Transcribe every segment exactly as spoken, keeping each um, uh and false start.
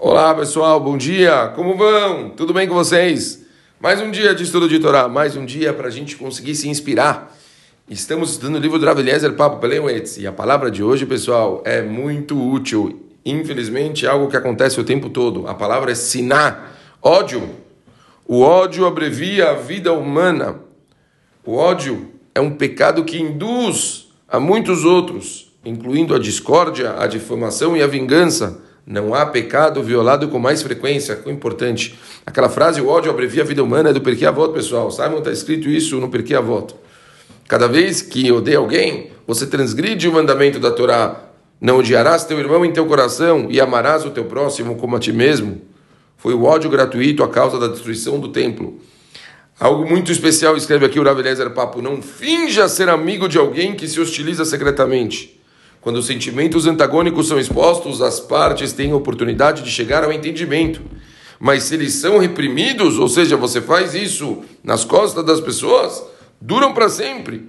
Olá pessoal, bom dia, como vão? Tudo bem com vocês? Mais um dia de estudo de Torá, mais um dia para a gente conseguir se inspirar. Estamos estudando o livro do Rav Eliezer Papo Peleuetz e a palavra de hoje, pessoal, é muito útil. Infelizmente é algo que acontece o tempo todo. A palavra é siná, ódio. O ódio abrevia a vida humana. O ódio é um pecado que induz a muitos outros, incluindo a discórdia, a difamação e a vingança. Não há pecado violado com mais frequência. Que é importante. Aquela frase, o ódio abrevia a vida humana, é do Pirkei Avot, pessoal. Sabe onde está escrito isso no Pirkei Avot? Cada vez que odeia alguém, você transgride o mandamento da Torá. Não odiarás teu irmão em teu coração e amarás o teu próximo como a ti mesmo. Foi o ódio gratuito a causa da destruição do templo. Algo muito especial escreve aqui o Rav Eliezer Papo. Não finja ser amigo de alguém que se hostiliza secretamente. Quando os sentimentos antagônicos são expostos, as partes têm a oportunidade de chegar ao entendimento. Mas se eles são reprimidos, ou seja, você faz isso nas costas das pessoas, duram para sempre.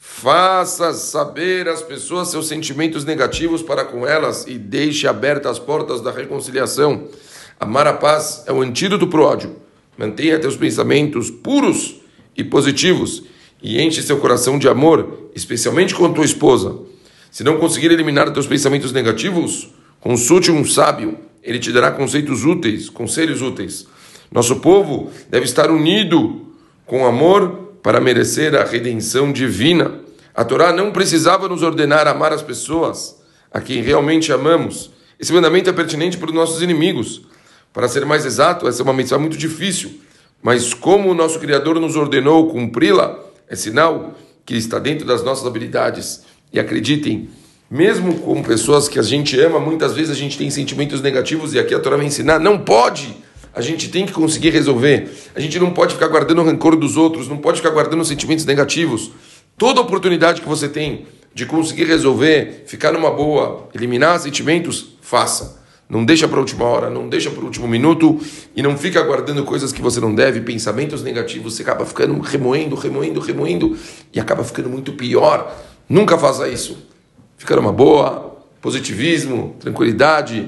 Faça saber às pessoas seus sentimentos negativos para com elas e deixe abertas as portas da reconciliação. Amar a paz é o antídoto para o ódio. Mantenha teus pensamentos puros e positivos e enche seu coração de amor, especialmente com tua esposa. Se não conseguir eliminar teus pensamentos negativos, consulte um sábio. Ele te dará conceitos úteis, conselhos úteis. Nosso povo deve estar unido com amor para merecer a redenção divina. A Torá não precisava nos ordenar a amar as pessoas a quem realmente amamos. Esse mandamento é pertinente para os nossos inimigos. Para ser mais exato, essa é uma missão muito difícil. Mas como o nosso Criador nos ordenou cumpri-la, é sinal que está dentro das nossas habilidades. E acreditem, mesmo com pessoas que a gente ama, muitas vezes a gente tem sentimentos negativos e aqui a Torá vai ensinar, não pode! A gente tem que conseguir resolver. A gente não pode ficar guardando o rancor dos outros, não pode ficar guardando sentimentos negativos. Toda oportunidade que você tem de conseguir resolver, ficar numa boa, eliminar sentimentos, faça. Não deixa para a última hora, não deixa para o último minuto e não fica guardando coisas que você não deve, pensamentos negativos, você acaba ficando remoendo, remoendo, remoendo e acaba ficando muito pior. Nunca faça isso. Fica numa boa, positivismo, tranquilidade.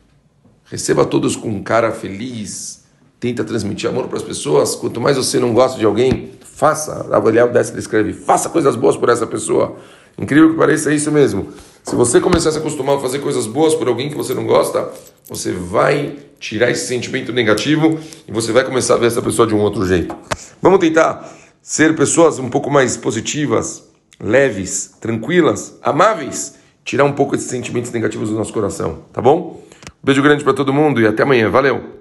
Receba todos com um cara feliz. Tenta transmitir amor para as pessoas. Quanto mais você não gosta de alguém, faça. A Avaliar o Dessa escreve, faça coisas boas por essa pessoa. Incrível que pareça, é isso mesmo. Se você começar a se acostumar a fazer coisas boas por alguém que você não gosta, você vai tirar esse sentimento negativo e você vai começar a ver essa pessoa de um outro jeito. Vamos tentar ser pessoas um pouco mais positivas, leves, tranquilas, amáveis, tirar um pouco esses sentimentos negativos do nosso coração, tá bom? Um beijo grande para todo mundo e até amanhã. Valeu!